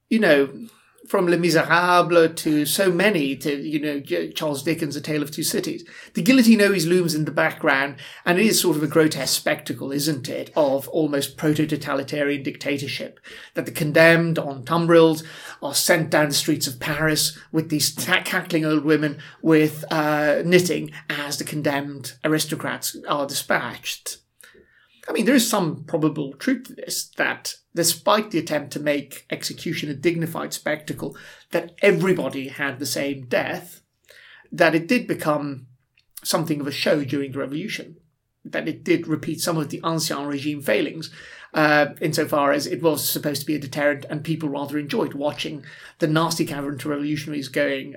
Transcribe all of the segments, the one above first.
from Les Miserables to so many, to, Charles Dickens' A Tale of Two Cities. The guillotine always looms in the background, and it is sort of a grotesque spectacle, isn't it, of almost proto-totalitarian dictatorship, that the condemned on tumbrils are sent down the streets of Paris with these cackling old women with knitting as the condemned aristocrats are dispatched. I mean, there is some probable truth to this, that despite the attempt to make execution a dignified spectacle, that everybody had the same death, that it did become something of a show during the revolution, that it did repeat some of the Ancien Regime failings, insofar as it was supposed to be a deterrent, and people rather enjoyed watching the nasty counter-revolutionaries going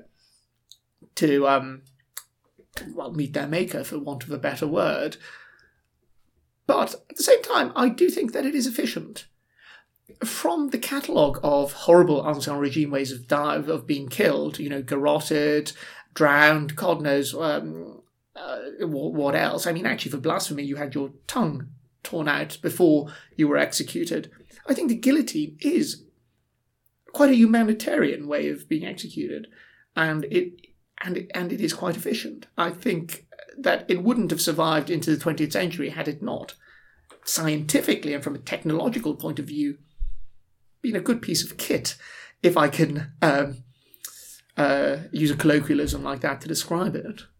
to meet their maker, for want of a better word. But at the same time, I do think that it is efficient. From the catalogue of horrible Ancien Regime ways of being killed, garroted, drowned, God knows what else. I mean, actually, for blasphemy, you had your tongue torn out before you were executed. I think the guillotine is quite a humanitarian way of being executed, and it is quite efficient. I think that it wouldn't have survived into the 20th century had it not, scientifically and from a technological point of view, been a good piece of kit, if I can use a colloquialism like that to describe it.